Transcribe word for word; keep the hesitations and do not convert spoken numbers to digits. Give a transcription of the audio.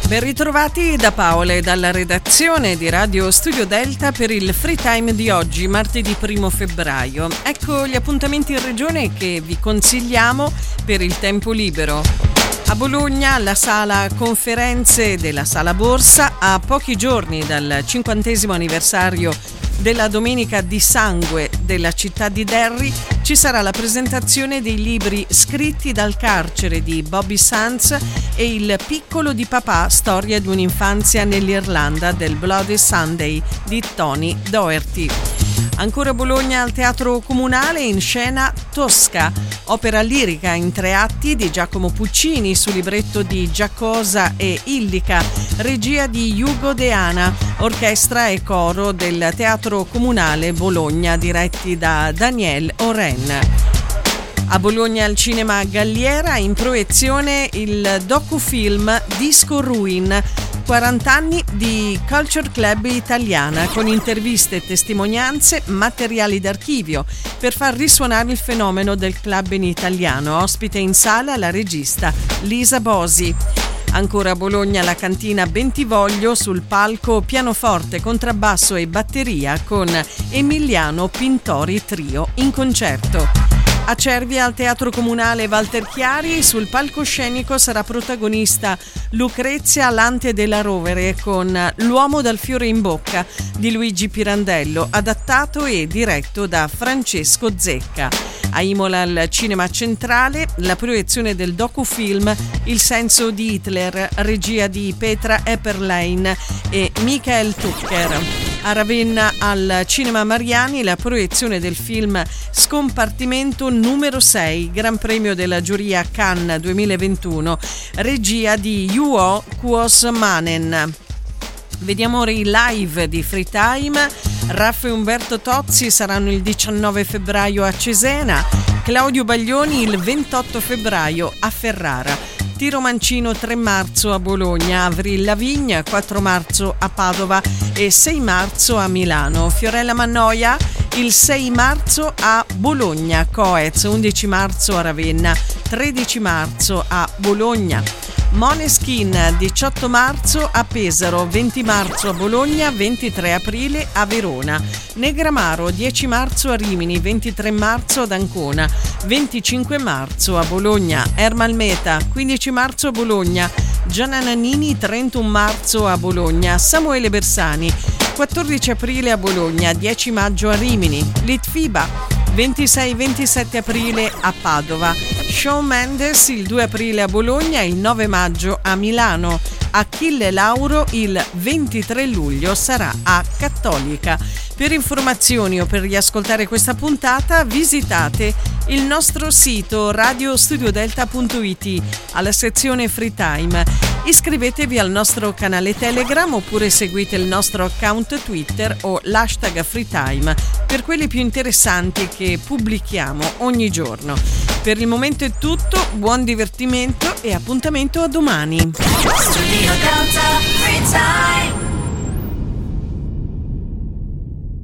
Ben ritrovati da Paola e dalla redazione di Radio Studio Delta per il Free Time di oggi, martedì primo febbraio. Ecco gli appuntamenti in regione che vi consigliamo per il tempo libero. A Bologna, la sala conferenze della Sala Borsa, a pochi giorni dal cinquantesimo anniversario della Domenica di Sangue della città di Derry, ci sarà la presentazione dei libri Scritti dal carcere di Bobby Sands e Il piccolo di papà, storia di un'infanzia nell'Irlanda del Bloody Sunday di Tony Doherty. Ancora a Bologna, al Teatro Comunale, in scena Tosca, opera lirica in tre atti di Giacomo Puccini su libretto di Giacosa e Illica, regia di Ugo Deana, orchestra e coro del Teatro Comunale Bologna diretti da Daniel Oren. A Bologna, al cinema Galliera, in proiezione il docufilm Disco Ruin, quaranta anni di Culture Club italiana, con interviste, testimonianze, materiali d'archivio per far risuonare il fenomeno del club in italiano. Ospite in sala la regista Lisa Bosi. Ancora a Bologna, la cantina Bentivoglio, sul palco pianoforte, contrabbasso e batteria con Emiliano Pintori Trio in concerto. A Cervia, al Teatro Comunale Walter Chiari, sul palcoscenico sarà protagonista Lucrezia Lante della Rovere con L'uomo dal fiore in bocca di Luigi Pirandello, adattato e diretto da Francesco Zecca. A Imola, al Cinema Centrale, la proiezione del docufilm Il senso di Hitler, regia di Petra Epperlein e Michael Tucker. A Ravenna, al Cinema Mariani, la proiezione del film Scompartimento numero sei, Gran Premio della Giuria Cannes duemilaventuno, regia di Juho Kuosmanen. Vediamo ora i live di Free Time. Raffa e Umberto Tozzi saranno il diciannove febbraio a Cesena, Claudio Baglioni il ventotto febbraio a Ferrara, Tiro Mancino tre marzo a Bologna, Avril Lavigne quattro marzo a Padova e sei marzo a Milano, Fiorella Mannoia il sei marzo a Bologna, Coez undici marzo a Ravenna, tredici marzo a Bologna, Måneskin diciotto marzo a Pesaro, venti marzo a Bologna, ventitré aprile a Verona, Negramaro dieci marzo a Rimini, ventitré marzo ad Ancona, venticinque marzo a Bologna, Ermal Meta quindici marzo a Bologna, Gianna Nannini trentuno marzo a Bologna, Samuele Bersani quattordici aprile a Bologna, dieci maggio a Rimini, Litfiba ventisei ventisette aprile a Padova, Shawn Mendes il due aprile a Bologna, il nove maggio a Milano, Achille Lauro il ventitré luglio sarà a Cattolica. Per informazioni o per riascoltare questa puntata visitate il nostro sito radio studio delta punto it, alla sezione Free Time. Iscrivetevi al nostro canale Telegram oppure seguite il nostro account Twitter o l'hashtag Free Time per quelli più interessanti che pubblichiamo ogni giorno. Per il momento è tutto, buon divertimento e appuntamento a domani. Studio Delta Free Time.